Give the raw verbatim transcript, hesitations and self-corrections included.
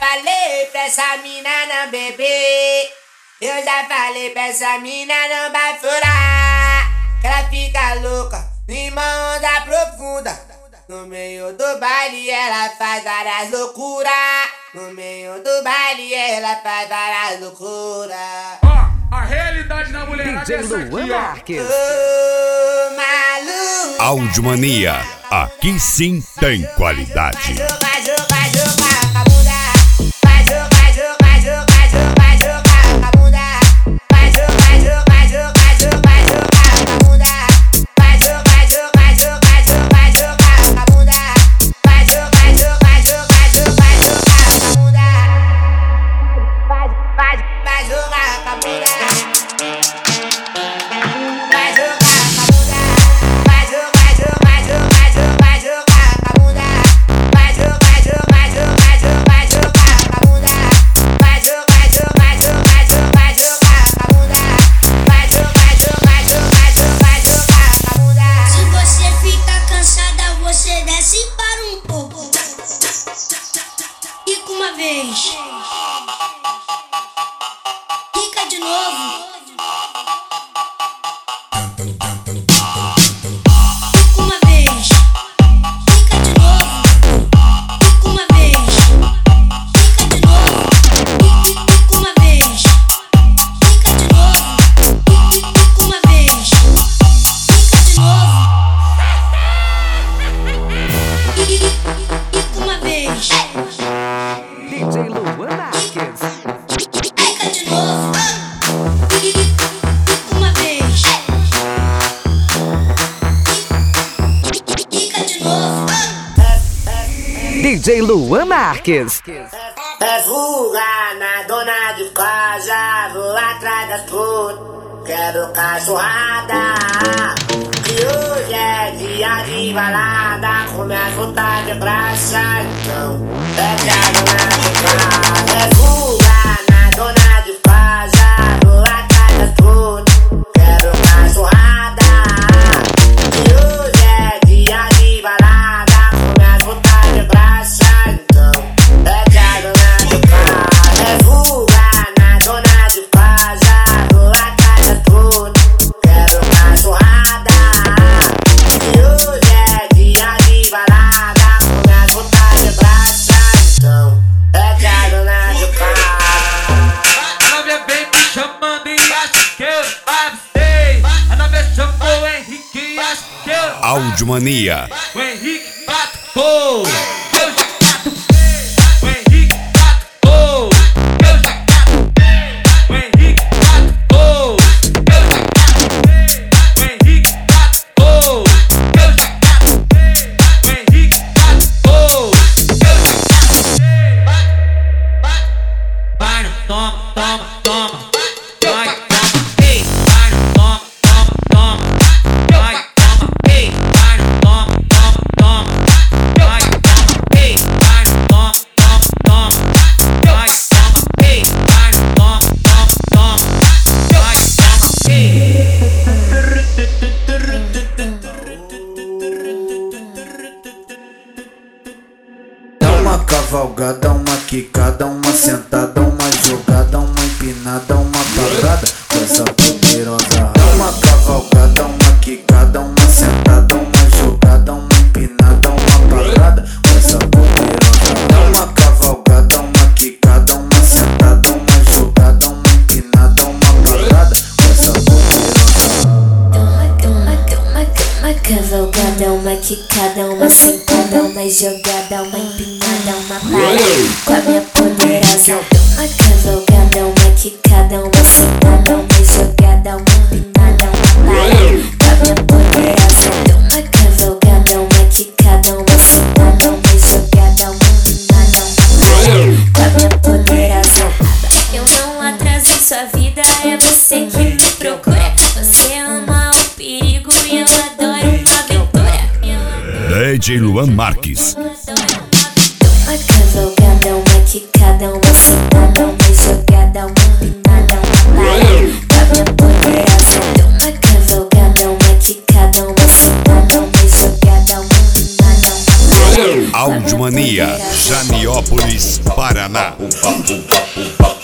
falei pra essa mina não beber. Eu já falei pra essa mina não bafurar. Que ela fica louca, numa onda profunda. No meio do baile ela faz várias loucuras. No meio do baile ela faz várias loucuras. Ó, a realidade da mulherada D J Luan Marques. Ô, maluco. Audiomania, aqui sim tem qualidade. Vai jogar, jogar com a bunda. Vai jogar, jogar, jogar, jogar, jogar com a bunda. Vai jogar, jogar, jogar, jogar, jogar com a bunda. Vai jogar, jogar, jogar, jogar, jogar com a bunda. Vai jogar, jogar, jogar, jogar, jogar com a bunda. Vai, vai, vai jogar com a bunda. Vai jogar com a bunda. Vai jogar, jogar, jogar, jogar, jogar com a bunda. Vai jogar, jogar, jogar, jogar, jogar com a bunda. Vai jogar, jogar, jogar, jogar, jogar com a bunda. Vai jogar, jogar, jogar, jogar, jogar com a bunda. Se você fica cansada, você desce e para um pouco. Fica uma vez. Fica de novo. Fica uma vez. Fica de novo. Fica uma vez. Fica de novo. Fica uma vez. Fica de novo. Fica uma vez. Fica de novo. Fica uma vez. D J Luan Marques. Fica de novo. Fica uma vez. Fica de novo. D J Luan Marques. É fuga na dona de casa, vou atrás das putas, quero cachorrada. Que hoje é dia de balada, come as putas de graça, então é que a dona de casa. É fuga na dona de casa, vou atrás das putas, quero cachorrada. Que hoje é dia de balada, come as putas de graça, então é que a dona de casa. É fuga na dona de casa, vou atrás das putas, quero cachorrada. Que hoje é dia de balada, come as putas de graça, então é que a dona de casa. A nove vem me chamando e acho que eu avistei. A nove chamou o Henrique e acho que eu Audiomania, O Henrique batucou. Eu já catuquei. O Henrique batucou. Eu já catuquei. O Henrique batucou. Eu já catuquei. O Henrique batucou. Eu já catuquei. O Henrique batucou. Eu já catuquei. Vai, no toma, toma, toma. Vai, toma, ei. Vai, no toma, toma, toma. Vai, toma, ei. Vai, no toma, toma, toma. Vai, toma, ei. Vai, no toma, toma, toma. Vai, toma, ei. Vai, no toma, toma, toma. Vai, toma, ei. Dá uma cavalgada, uma quicada, uma sentada, uma jogada, uma empinada, uma parada, coisa poderosa. Dá uma cavalgada, uma quicada, uma sentada, uma jogada, uma empinada, uma parada, coisa poderosa. Dá uma cavalgada, uma quicada, uma sentada, uma jogada, uma empinada, uma parada, coisa poderosa. Uma cavalgada, uma quicada, uma sentada, uma jogada, uma empinada, uma parada com a minha poderosa. Uma cavalgada, uma quicada, uma sentada, uma jogada, uma empinada, uma parada com a minha poderosa. Uma cavalgada, uma quicada, uma sentada, uma jogada, uma empinada, uma parada com a minha poderosa. Eu não atraso sua vida, é você que me procura. Você ama o perigo e eu adoro uma aventura. D J Luan Marques. Uma cavalgada, uma quicada, uma sentada, uma jogada, uma empinada, uma parada com a minha poderosa. Uma cavalgada, uma quicada, uma sentada, uma jogada, uma empinada, uma parada com a minha Audiomania, poderosa. Janiópolis, Paraná. Paraná. Upa, upa, upa,